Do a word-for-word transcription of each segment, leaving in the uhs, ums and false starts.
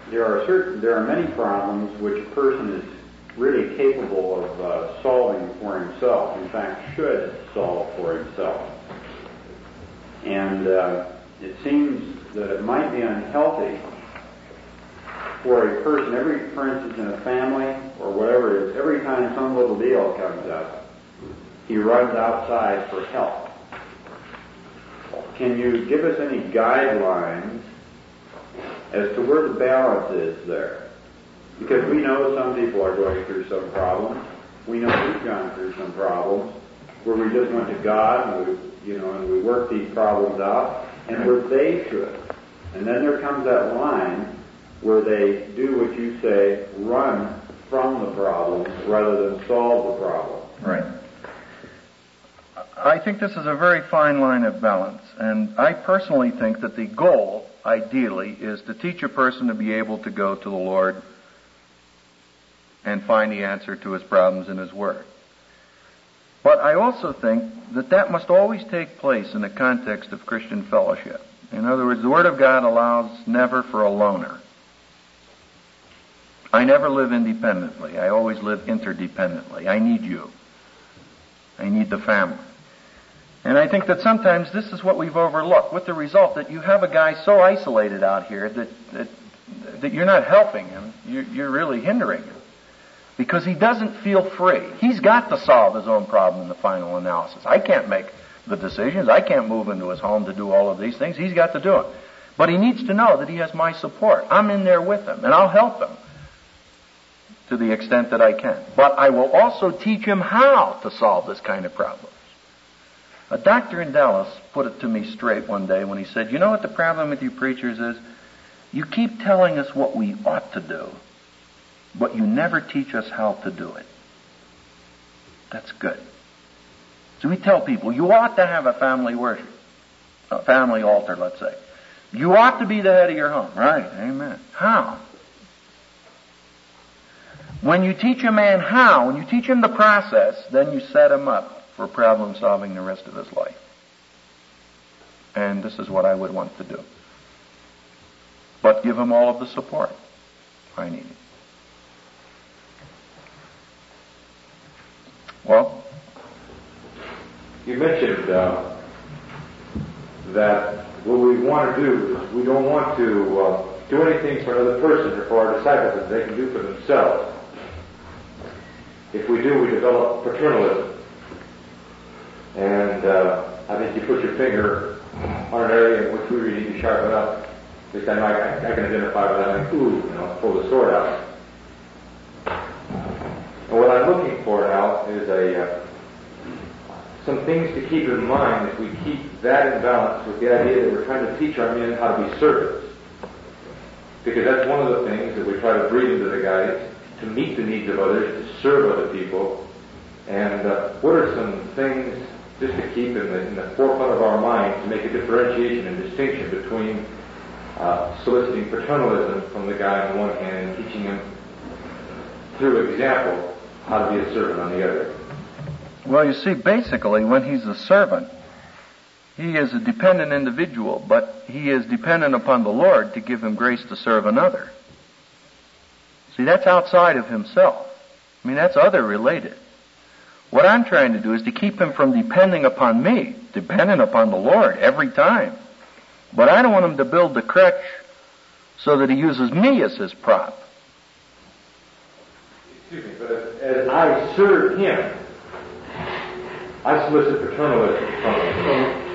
there are certain, there are many problems which a person is really capable of uh, solving for himself. In fact, should solve for himself. And uh, it seems that it might be unhealthy for a person, every, for instance, in a family or whatever it is, every time some little deal comes up, he runs outside for help. Can you give us any guidelines as to where the balance is there? Because we know some people are going through some problems. We know we've gone through some problems where we just went to God and we, you know, and we work these problems out, and where they should. And then there comes that line where they do what you say, run from the problem rather than solve the problem. Right. I think this is a very fine line of balance, and I personally think that the goal, ideally, is to teach a person to be able to go to the Lord and find the answer to his problems in His Word. But I also think that that must always take place in the context of Christian fellowship. In other words, the Word of God allows never for a loner. I never live independently. I always live interdependently. I need you. I need the family. And I think that sometimes this is what we've overlooked, with the result that you have a guy so isolated out here that that, that you're not helping him, you're, you're really hindering him. Because he doesn't feel free. He's got to solve his own problem in the final analysis. I can't make the decisions. I can't move into his home to do all of these things. He's got to do it. But he needs to know that he has my support. I'm in there with him, and I'll help him to the extent that I can. But I will also teach him how to solve this kind of problem. A doctor in Dallas put it to me straight one day when he said, you know what the problem with you preachers is? You keep telling us what we ought to do, but you never teach us how to do it. That's good. So we tell people, you ought to have a family worship, a family altar, let's say. You ought to be the head of your home. Right, amen. How? When you teach a man how, when you teach him the process, then you set him up for problem solving the rest of his life. And this is what I would want to do. But give him all of the support I need. Well? You mentioned uh, that what we want to do is we don't want to uh, do anything for another person or for our disciples that they can do for themselves. If we do, we develop paternalism. And uh, I think you put your finger on an area in which we really need to sharpen up. At least I know I, I can identify with that. I think, ooh, you know, pull the sword out. And what I'm looking for now is a uh, some things to keep in mind as we keep that in balance with the idea that we're trying to teach our men how to be servants. Because that's one of the things that we try to breed into the guys, to meet the needs of others, to serve other people. And uh, what are some things just to keep in the, in the forefront of our minds to make a differentiation and distinction between uh, soliciting paternalism from the guy on the one hand and teaching him through example how to be a servant on the other? Well, you see, basically, when he's a servant, he is a dependent individual, but he is dependent upon the Lord to give him grace to serve another. See, that's outside of himself. I mean, that's other related. What I'm trying to do is to keep him from depending upon me, dependent upon the Lord every time. But I don't want him to build the crutch so that he uses me as his prop. Excuse me, but as, as I serve him, I solicit paternalism from him.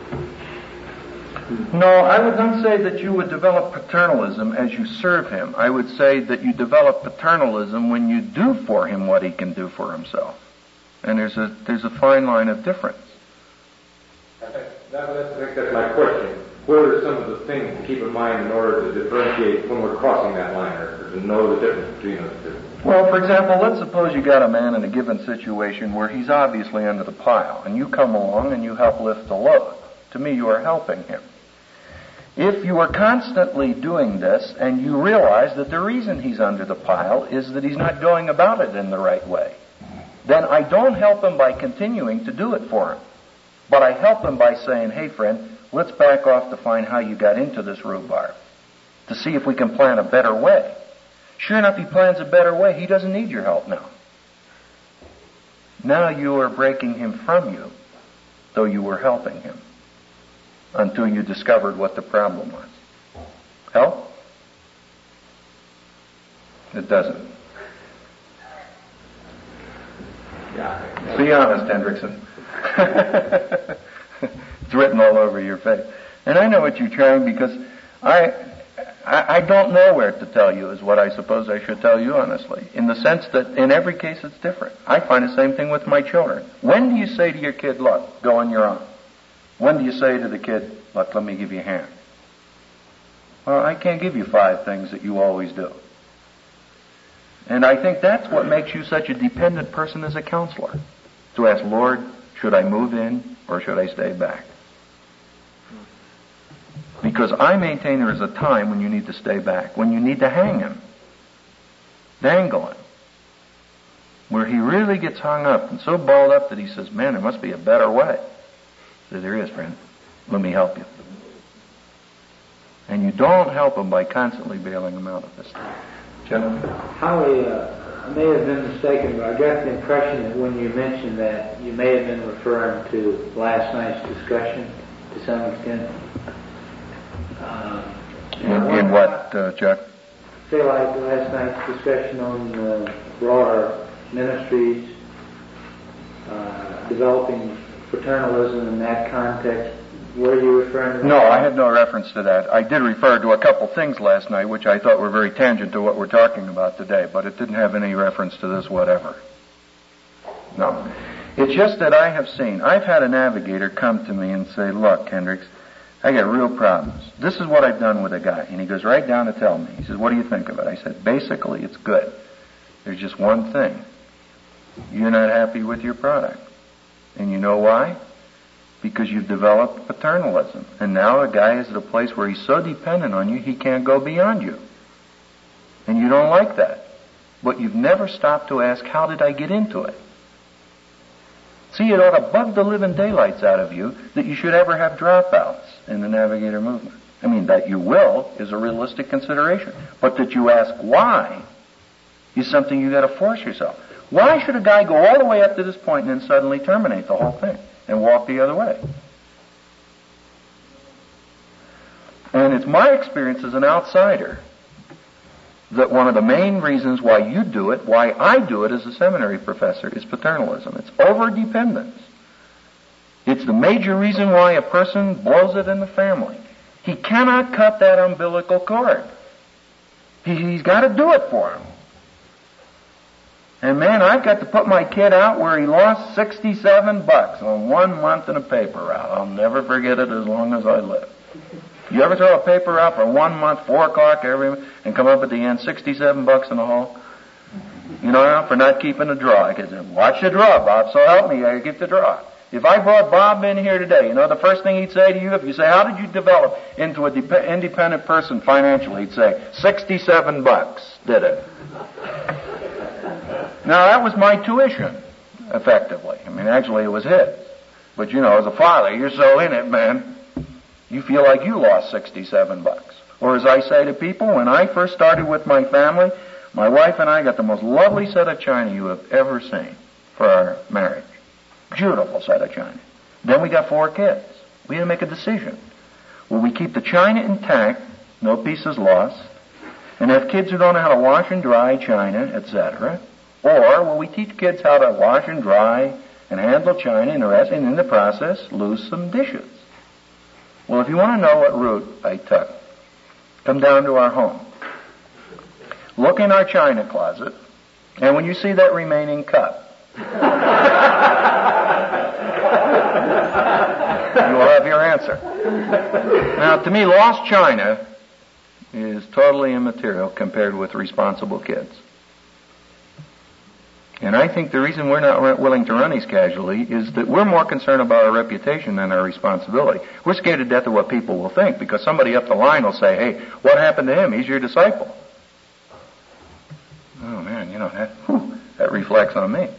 No, I would not say that you would develop paternalism as you serve him. I would say that you develop paternalism when you do for him what he can do for himself. And there's a there's a fine line of difference. I think, that, I think that's my question. What are some of the things to keep in mind in order to differentiate when we're crossing that line, or to know the difference between those two? Well, for example, let's suppose you got a man in a given situation where he's obviously under the pile, and you come along and you help lift the load. To me, you are helping him. If you are constantly doing this and you realize that the reason he's under the pile is that he's not going about it in the right way, then I don't help him by continuing to do it for him. But I help him by saying, hey friend, let's back off to find how you got into this rhubarb. to see if we can plan a better way. Sure enough, he plans a better way. He doesn't need your help now. Now you are breaking him from you, though you were helping him, until you discovered what the problem was. Help? It doesn't. Yeah. Be honest, Hendrickson. It's written all over your face. And I know what you're trying, because I, I I don't know where to tell you is what I suppose I should tell you honestly, in the sense that in every case it's different. I find the same thing with my children. When do you say to your kid, look, go on your own? When do you say to the kid, look, let me give you a hand? Well, I can't give you five things that you always do. And I think that's what makes you such a dependent person as a counselor. To ask, Lord, should I move in or should I stay back? Because I maintain there is a time when you need to stay back, when you need to hang him, dangle him, where he really gets hung up and so balled up that he says, man, there must be a better way. So there is, friend. Let me help you. And you don't help him by constantly bailing him out of this thing. Gentlemen? Howie, uh, I may have been mistaken, but I got the impression that when you mentioned that, you may have been referring to last night's discussion to some extent. Uh, in in what, uh, Chuck? Say like last night's discussion on uh, broader ministries, uh, developing paternalism in that context. Were you referring to that? No, I had no reference to that. I did refer to a couple things last night which I thought were very tangent to what we're talking about today, but it didn't have any reference to this whatever. No. It's just that I have seen, I've had a navigator come to me and say, look, Hendricks, I got real problems. This is what I've done with a guy. And he goes right down to tell me. He says, what do you think of it? I said, basically, it's good. There's just one thing. You're not happy with your product. And you know why? Because you've developed paternalism. And now a guy is at a place where he's so dependent on you, he can't go beyond you. And you don't like that. But you've never stopped to ask, how did I get into it? See, it ought to bug the living daylights out of you that you should ever have dropouts in the Navigator movement. I mean, that you will is a realistic consideration. But that you ask why is something you got to force yourself. Why should a guy go all the way up to this point and then suddenly terminate the whole thing and walk the other way? And it's my experience as an outsider that one of the main reasons why you do it, why I do it as a seminary professor, is paternalism. It's over-dependence. It's the major reason why a person blows it in the family. He cannot cut that umbilical cord. He, he's got to do it for him. And man, I've got to put my kid out where he lost sixty-seven bucks on one month in a paper route. I'll never forget it as long as I live. You ever throw a paper out for one month, four o'clock every, and come up at the end, sixty-seven bucks in the hole? You know, for not keeping the draw. I said, watch the draw, Bob, so help me, I get the draw. If I brought Bob in here today, you know, the first thing he'd say to you, if you say, how did you develop into an dep- independent person financially, he'd say, sixty-seven bucks did it. Now, that was my tuition, effectively. I mean, actually, it was his. But, you know, as a father, you're so in it, man, you feel like you lost sixty-seven bucks. Or as I say to people, when I first started with my family, my wife and I got the most lovely set of china you have ever seen for our marriage. Beautiful set of china. Then we got four kids. We had to make a decision. Will we keep the china intact, no pieces lost, and have kids who don't know how to wash and dry china, et cetera? Or will we teach kids how to wash and dry and handle china and the rest, and in the process lose some dishes? Well, if you want to know what route I took, come down to our home. Look in our china closet, and when you see that remaining cup, you will have your answer. Now, to me, lost china is totally immaterial compared with responsible kids. And I think the reason we're not willing to run these casually is that we're more concerned about our reputation than our responsibility. We're scared to death of what people will think, because somebody up the line will say, hey, what happened to him? He's your disciple. Oh, man, you know, that, whew, that reflects on me.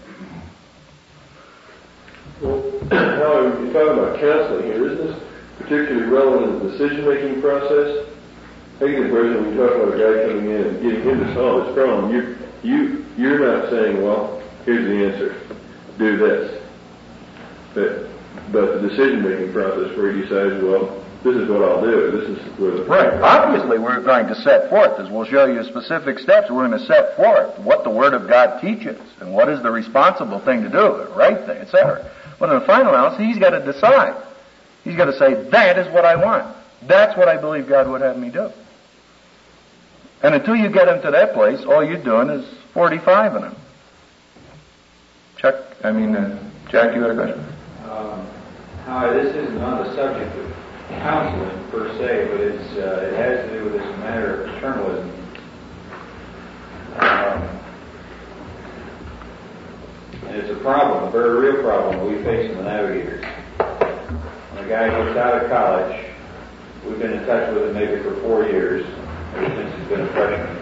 Well, how you're talking about counseling here, isn't this particularly relevant in the decision-making process? take the person, we talk about a guy coming in and getting him to solve his problem. You, you, you're not saying, well, here's the answer. Do this. But, but the decision-making process where he decides, well, this is what I'll do. This is where the... Right. Obviously, we're going to set forth, as we'll show you specific steps, we're going to set forth what the Word of God teaches and what is the responsible thing to do, the right thing, et cetera. But in the final analysis, he's got to decide. He's got to say, that is what I want. That's what I believe God would have me do. And until you get him to that place, all you're doing is forty-five in him. Chuck, I mean, uh, Jack, you had a question? Um, how this isn't on the subject of counseling per se, but it's uh, it has to do with this matter of paternalism. Um, and it's a problem, a very real problem we face in the Navigators. When a guy gets out of college, we've been in touch with him maybe for four years, ever since he's been a freshman.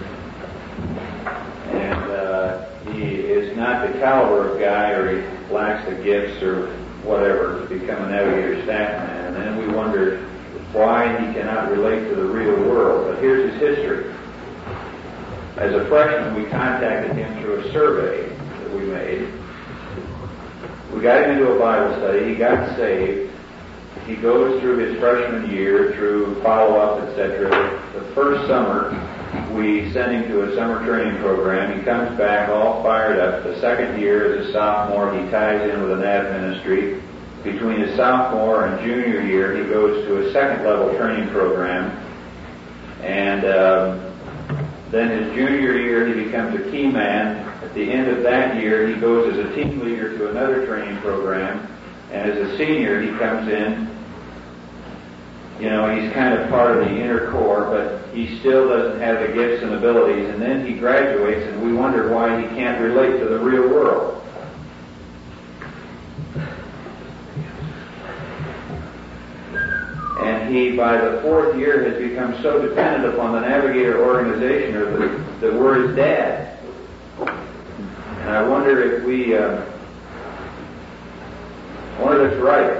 And uh, he is not the caliber of guy, or he lacks the gifts or whatever to become a Navigator staff man. And then we wondered why he cannot relate to the real world. But here's his history. As a freshman, we contacted him through a survey that we made. We got him into a Bible study. He got saved. He goes through his freshman year, through follow-up, et cetera. The first summer, we send him to a summer training program. He comes back all fired up. The second year, as a sophomore, he ties in with an ad ministry. Between his sophomore and junior year, he goes to a second-level training program. And um, then his junior year, he becomes a key man. At the end of that year, he goes as a team leader to another training program. And as a senior, he comes in. You know, he's kind of part of the inner core, but he still doesn't have the gifts and abilities. And then he graduates, and we wonder why he can't relate to the real world. And he, by the fourth year, has become so dependent upon the Navigator organization, or that, that we're his dad. And I wonder if we, uh, I wonder if it's right.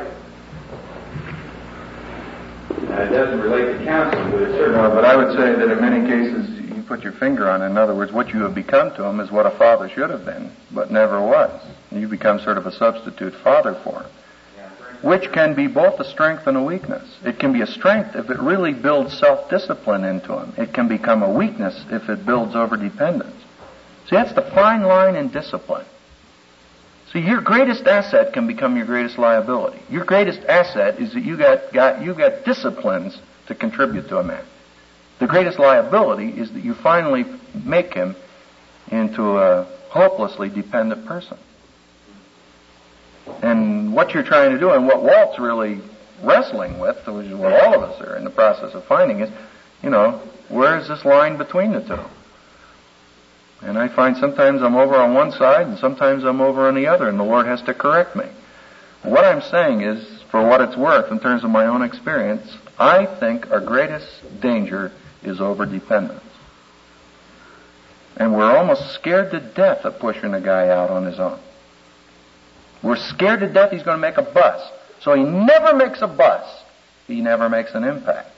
Now, it doesn't relate to counseling, but it's certainly... No, but I would say that in many cases, you put your finger on it. In other words, what you have become to him is what a father should have been, but never was. You become sort of a substitute father for him, which can be both a strength and a weakness. It can be a strength if it really builds self-discipline into him. It can become a weakness if it builds over-dependence. See, that's the fine line in discipline. See, your greatest asset can become your greatest liability. Your greatest asset is that you got, got you got disciplines to contribute to a man. The greatest liability is that you finally make him into a hopelessly dependent person. And what you're trying to do, and what Walt's really wrestling with, which is what all of us are in the process of finding, is, you know, where is this line between the two? And I find sometimes I'm over on one side and sometimes I'm over on the other, and the Lord has to correct me. What I'm saying is, for what it's worth in terms of my own experience, I think our greatest danger is overdependence. And we're almost scared to death of pushing a guy out on his own. We're scared to death he's going to make a bust. So he never makes a bust. He never makes an impact.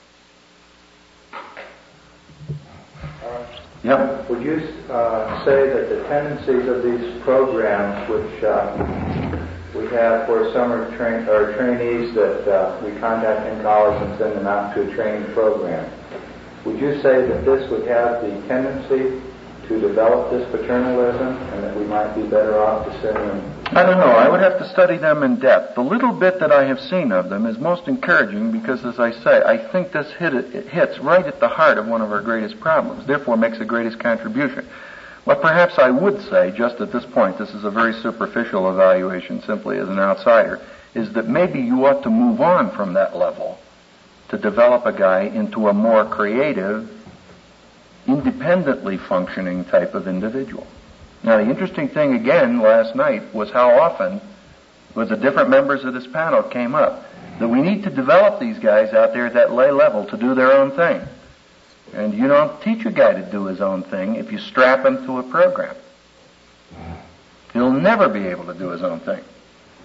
Yeah. Would you uh, say that the tendencies of these programs, which uh, we have for summer train or trainees that uh, we contact in college and send them out to a training program, would you say that this would have the tendency to develop this paternalism, and that we might be better off to send them? I don't know. I would have to study them in depth. The little bit that I have seen of them is most encouraging because, as I say, I think this hit, it hits right at the heart of one of our greatest problems, therefore makes the greatest contribution. What perhaps I would say, just at this point, this is a very superficial evaluation simply as an outsider, is that maybe you ought to move on from that level to develop a guy into a more creative, independently functioning type of individual. Now, the interesting thing again last night was how often, with the different members of this panel came up, that we need to develop these guys out there at that lay level to do their own thing. And you don't teach a guy to do his own thing if you strap him to a program. He'll never be able to do his own thing.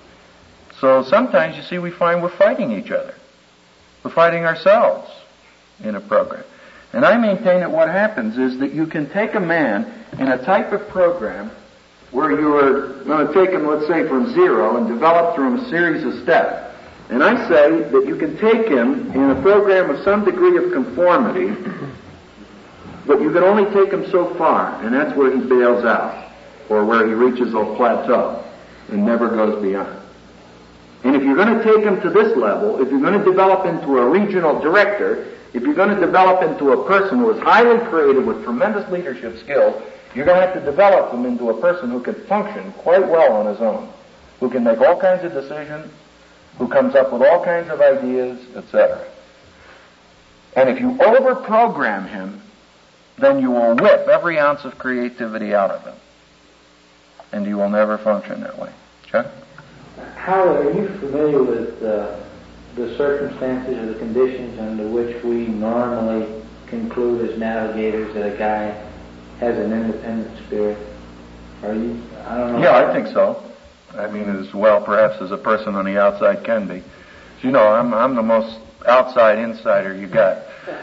So sometimes, you see, we find we're fighting each other. We're fighting ourselves. in a program. And I maintain that what happens is that you can take a man in a type of program where you're going to take him, let's say, from zero and develop through him a series of steps. And I say that you can take him in a program of some degree of conformity, but you can only take him so far, and that's where he bails out, or where he reaches a plateau and never goes beyond. And if you're going to take him to this level, if you're going to develop into a regional director, if you're going to develop into a person who is highly creative with tremendous leadership skills, you're going to have to develop him into a person who can function quite well on his own, who can make all kinds of decisions, who comes up with all kinds of ideas, et cetera. And if you over-program him, then you will whip every ounce of creativity out of him. And you will never function that way. Chuck? Howard, are you familiar with uh, the circumstances or the conditions under which we normally conclude as navigators that a guy has an independent spirit? Are you, I don't know. Yeah, I think so. I mean, as well perhaps as a person on the outside can be. You know, I'm I'm the most outside insider you got.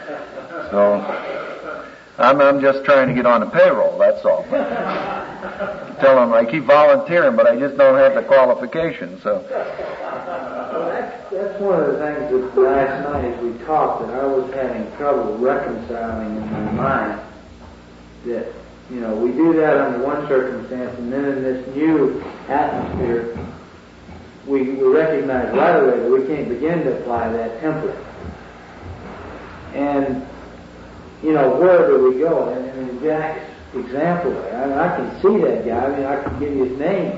So I'm I'm just trying to get on the payroll, that's all. Tell them I keep volunteering, but I just don't have the qualifications, so. Well, that's, that's one of the things that last night as we talked that I was having trouble reconciling in my mind. That, you know, we do that under one circumstance, and then in this new atmosphere, we, we recognize right away that we can't begin to apply that template. And, you know, where do we go? And, and in Jack's example, I, mean, I can see that guy. I mean, I can give you his name.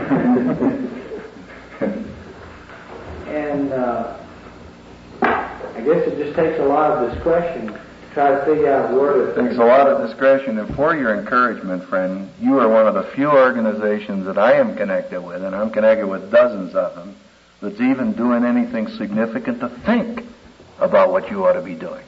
and uh, I guess it just takes a lot of discretion to try to figure out where it takes a lot of discretion. And for your encouragement, friend, you are one of the few organizations that I am connected with, and I'm connected with dozens of them, that's even doing anything significant to think about what you ought to be doing.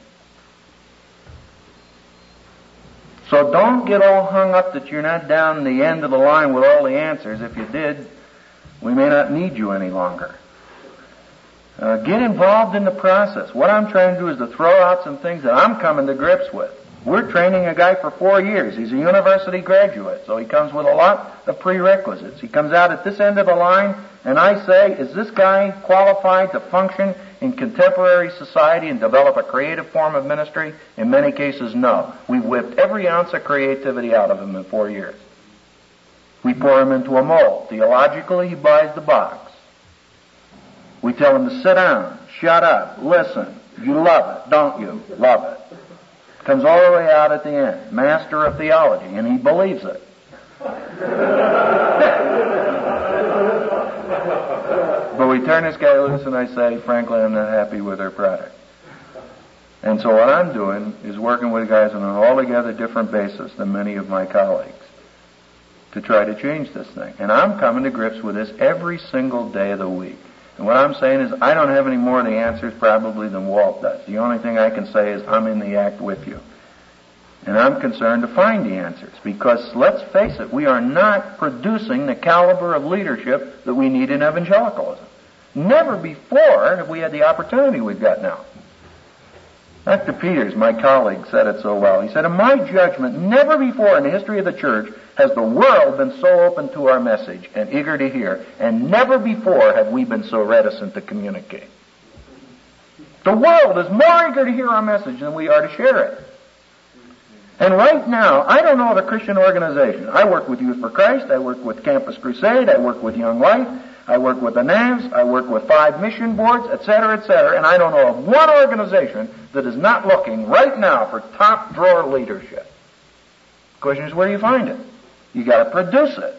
So don't get all hung up that you're not down the end of the line with all the answers. If you did, we may not need you any longer. Uh, get involved in the process. What I'm trying to do is to throw out some things that I'm coming to grips with. We're training a guy for four years. He's a university graduate, so he comes with a lot of prerequisites. He comes out at this end of the line, and I say, is this guy qualified to function in contemporary society and develop a creative form of ministry? In many cases, no. We've whipped every ounce of creativity out of him in four years. We pour him into a mold. Theologically, he buys the box. We tell him to sit down, shut up, listen. You love it, don't you? Love it. Comes all the way out at the end. Master of theology, and he believes it. But we turn this guy loose and I say, frankly, I'm not happy with our product. And so what I'm doing is working with guys on an altogether different basis than many of my colleagues to try to change this thing. And I'm coming to grips with this every single day of the week. And what I'm saying is I don't have any more of the answers probably than Walt does. The only thing I can say is I'm in the act with you. And I'm concerned to find the answers because, let's face it, we are not producing the caliber of leadership that we need in evangelicalism. Never before have we had the opportunity we've got now. Doctor Peters, my colleague, said it so well. He said, in my judgment, never before in the history of the church has the world been so open to our message and eager to hear, and never before have we been so reticent to communicate. The world is more eager to hear our message than we are to share it. And right now, I don't know of a Christian organization. I work with Youth for Christ, I work with Campus Crusade, I work with Young Life, I work with the N A Vs, I work with five mission boards, et cetera, et cetera, and I don't know of one organization that is not looking right now for top drawer leadership. The question is, where do you find it? You got to produce it.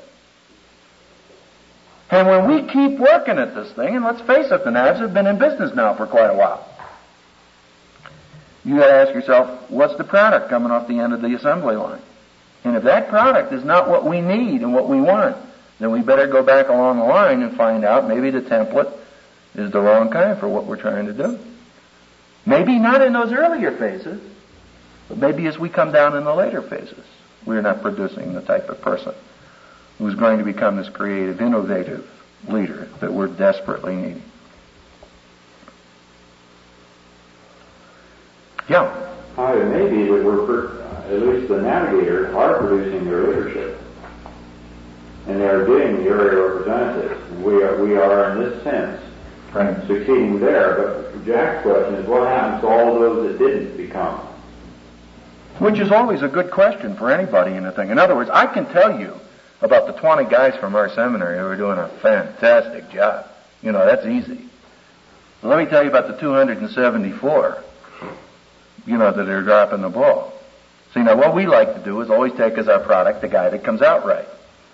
And when we keep working at this thing, and let's face it, the N A Vs have been in business now for quite a while. You got to ask yourself, what's the product coming off the end of the assembly line? And if that product is not what we need and what we want, then we better go back along the line and find out maybe the template is the wrong kind for what we're trying to do. Maybe not in those earlier phases, but maybe as we come down in the later phases, we're not producing the type of person who's going to become this creative, innovative leader that we're desperately needing. Yeah. How it may be that we're, per- at least the navigators are producing their leadership. And they are getting the area representatives. We are, we are in this sense, Right. succeeding there. But Jack's question is, what happens to all those that didn't become? Which is always a good question for anybody in a thing. In other words, I can tell you about the twenty guys from our seminary who are doing a fantastic job. You know, that's easy. But let me tell you about the two hundred seventy-four, you know, that are dropping the ball. See, now what we like to do is always take as our product the guy that comes out right.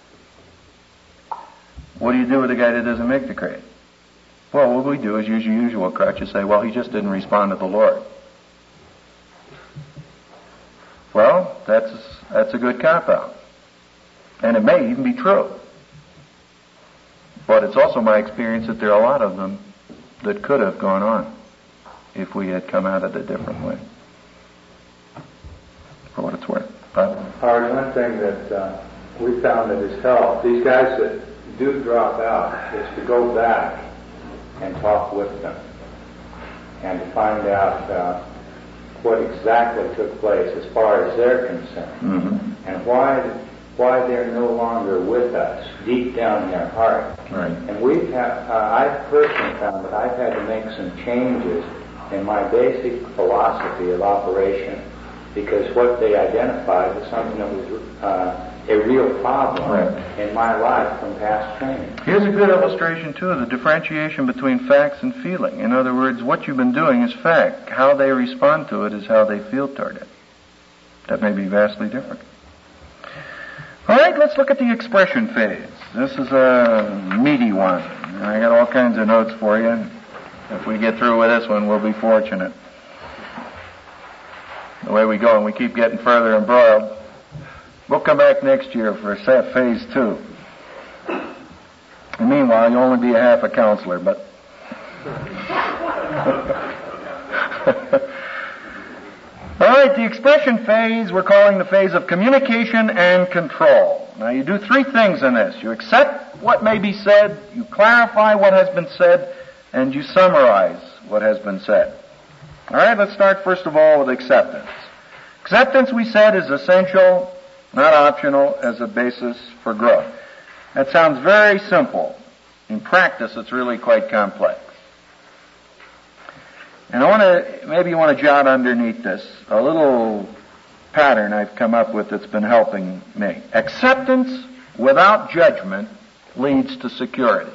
What do you do with the guy that doesn't make the grade? Well, what we do is use your usual crutch and say, well, he just didn't respond to the Lord. Well, that's that's a good cop-out. And it may even be true. But it's also my experience that there are a lot of them that could have gone on if we had come at it a different way. For what it's worth. Bob? Howard, one thing that uh, we found that has helped, these guys that do drop out, is to go back and talk with them and to find out uh, what exactly took place as far as they're concerned, Mm-hmm. and why why they're no longer with us deep down in their heart. Right. And we've had, uh, I've personally found that I've had to make some changes in my basic philosophy of operation, because what they identified was something that was uh, a real problem Right. in my life from past training. Here's a good illustration, too, of the differentiation between facts and feeling. In other words, what you've been doing is fact. How they respond to it is how they feel toward it. That may be vastly different. All right, let's look at the expression phase. This is a meaty one. I got all kinds of notes for you. If we get through with this one, we'll be fortunate. The way we go, and we keep getting further embroiled, we'll come back next year for phase two. And meanwhile, you'll only be a half a counselor, but... All right, the expression phase we're calling the phase of communication and control. Now, you do three things in this. You accept what may be said, you clarify what has been said, and you summarize what has been said. All right, let's start first of all with acceptance. Acceptance, we said, is essential, not optional, as a basis for growth. That sounds very simple. In practice, it's really quite complex. And I want to, maybe you want to jot underneath this a little pattern I've come up with that's been helping me. Acceptance without judgment leads to security.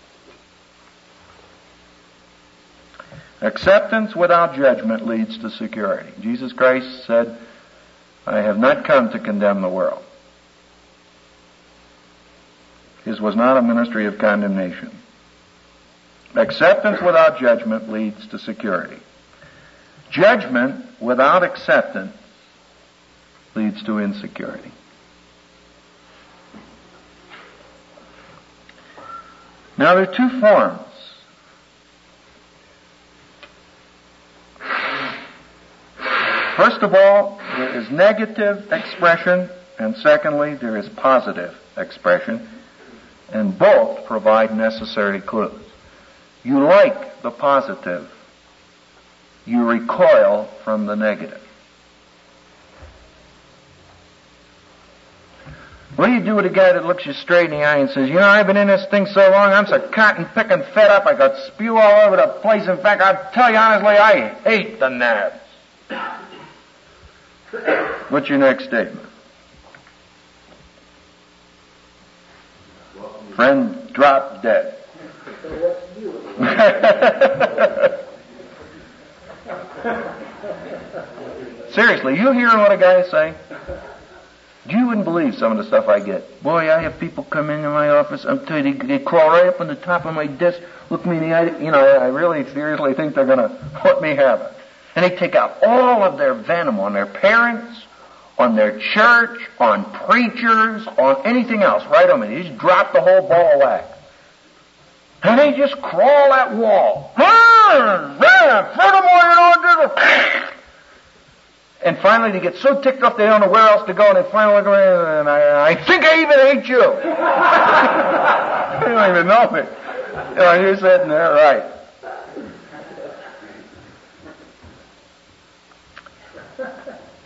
Acceptance without judgment leads to security. Jesus Christ said, I have not come to condemn the world. His was not a ministry of condemnation. Acceptance without judgment leads to security. Judgment without acceptance leads to insecurity. Now, there are two forms. First of all, there is negative expression, and secondly, there is positive expression, and both provide necessary clues. You like the positive. You recoil from the negative. What do you do with a guy that looks you straight in the eye and says, you know, I've been in this thing so long, I'm so cotton picking fed up, I got spew all over the place. In fact, I'll tell you honestly, I hate the Nabs. What's your next statement? Friend dropped dead. Seriously, you hearing what a guy is saying? You wouldn't believe some of the stuff I get. Boy, I have people come into my office, I'm telling you, they, they crawl right up on the top of my desk, look me in the eye, you know, I really seriously think they're going to let me have it. And they take out all of their venom on their parents, on their church, on preachers, on anything else, right on me. They just drop the whole ball of wax. And they just crawl that wall. Furthermore, you know, and finally they get so ticked off they don't know where else to go, and they finally look around, and I, I think I even hate you. You don't even know me. You know, you're sitting there, right.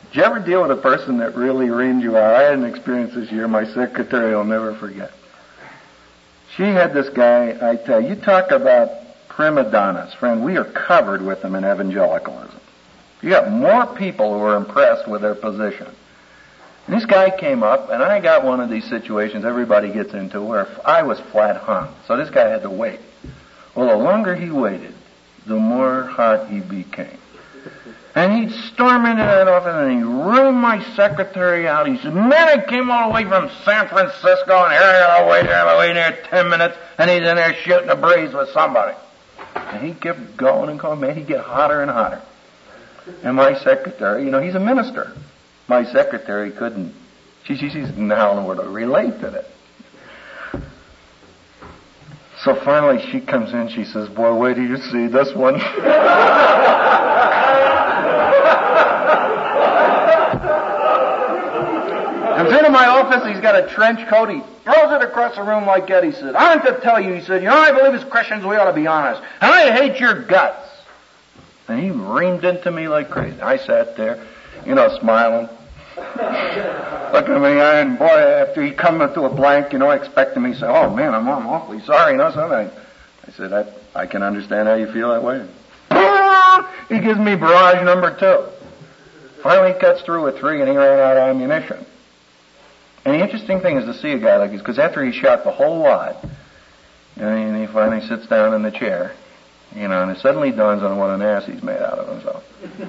Did you ever deal with a person that really reamed you out? I had an experience this year my secretary will never forget. She had this guy, I tell you, you talk about prima donnas. Friend, we are covered with them in evangelicalism. You got more people who are impressed with their position. And this guy came up, and I got one of these situations everybody gets into where I was flat hung. So this guy had to wait. Well, the longer he waited, the more hot he became. And he'd storm into that office and he'd ruin my secretary out. He said, man, I came all the way from San Francisco and here I gotta wait, I gotta wait here ten minutes, and he's in there shooting a breeze with somebody. And he kept going and going, man, he'd get hotter and hotter. And my secretary, you know, he's a minister. My secretary couldn't, she, she, she's now where to relate to it. So finally she comes in, she says, boy, wait till you see this one. Comes into my office, he's got a trench coat, he throws it across the room like that. He said, I want to tell you, he said, you know, I believe as Christians we ought to be honest. And I hate your guts. And he reamed into me like crazy. I sat there, you know, smiling. Looking at me, and boy, after he come to a blank, you know, I expect him, he said, oh man, I'm, I'm awfully sorry, you know, something. I said, I, I can understand how you feel that way. He gives me barrage number two. Finally he cuts through with three and he ran out of ammunition. And the interesting thing is to see a guy like this, because after he shot the whole lot, and he finally sits down in the chair, you know, and it suddenly dawns on what an ass he's made out of himself.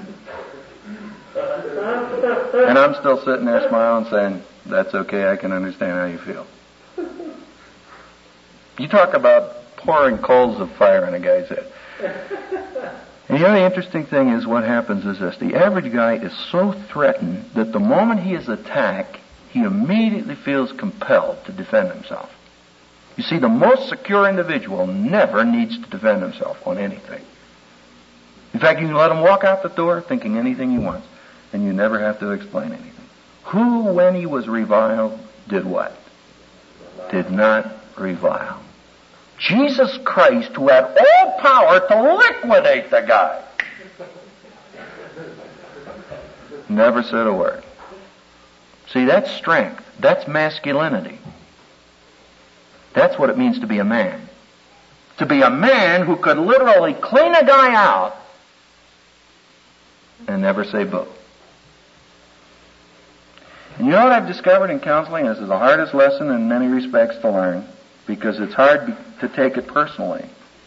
And I'm still sitting there smiling saying, that's okay, I can understand how you feel. You talk about pouring coals of fire in a guy's head. And the other interesting thing is what happens is this. The average guy is so threatened that the moment he is attacked, he immediately feels compelled to defend himself. You see, the most secure individual never needs to defend himself on anything. In fact, you can let him walk out the door thinking anything he wants, and you never have to explain anything. Who, when he was reviled, did what? Did not revile. Jesus Christ, who had all power to liquidate the guy, never said a word. See, that's strength. That's masculinity. That's what it means to be a man. To be a man who could literally clean a guy out and never say boo. And you know what I've discovered in counseling? This is the hardest lesson in many respects to learn, because it's hard to take it personally,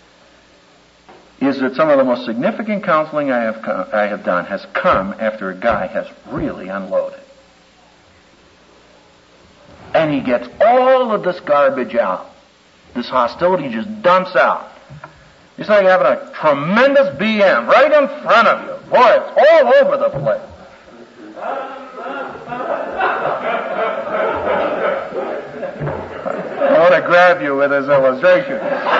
is that some of the most significant counseling I have come, I have done has come after a guy has really unloaded. And he gets all of this garbage out. This hostility just dumps out. It's like having a tremendous B M right in front of you. Boy, it's all over the place. I want to grab you with this illustration.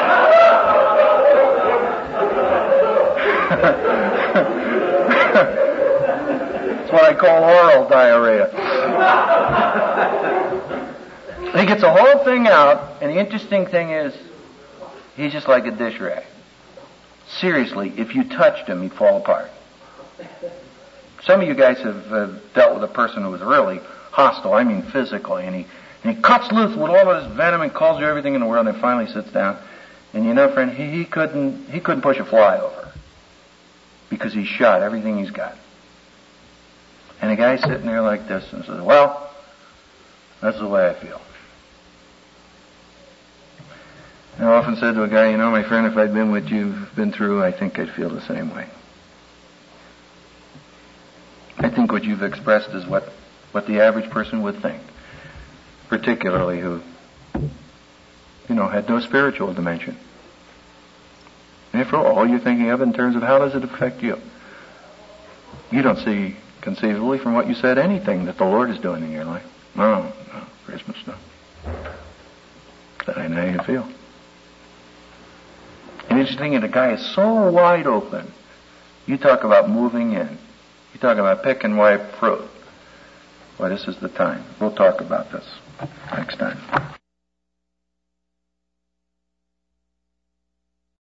That's what I call oral diarrhea. He gets the whole thing out, and the interesting thing is, he's just like a dish rag. Seriously, if you touched him, he'd fall apart. Some of you guys have uh, dealt with a person who was really hostile, I mean physically, and he and he cuts loose with all of his venom and calls you everything in the world, and finally sits down. And you know, friend, he, he couldn't he couldn't push a fly over because he shot everything he's got. And the guy's sitting there like this and says, well, that's the way I feel. I often said to a guy, you know, my friend, if I'd been what you've been through, I think I'd feel the same way. I think what you've expressed is what, what the average person would think, particularly who, you know, had no spiritual dimension. And after all, you're thinking of in terms of how does it affect you. You don't see, conceivably, from what you said, anything that the Lord is doing in your life. No, no, Christmas, no. That ain't how you feel. And it's interesting, the guy is so wide open. You talk about moving in. You talk about pick and wipe fruit. Well, this is the time. We'll talk about this next time.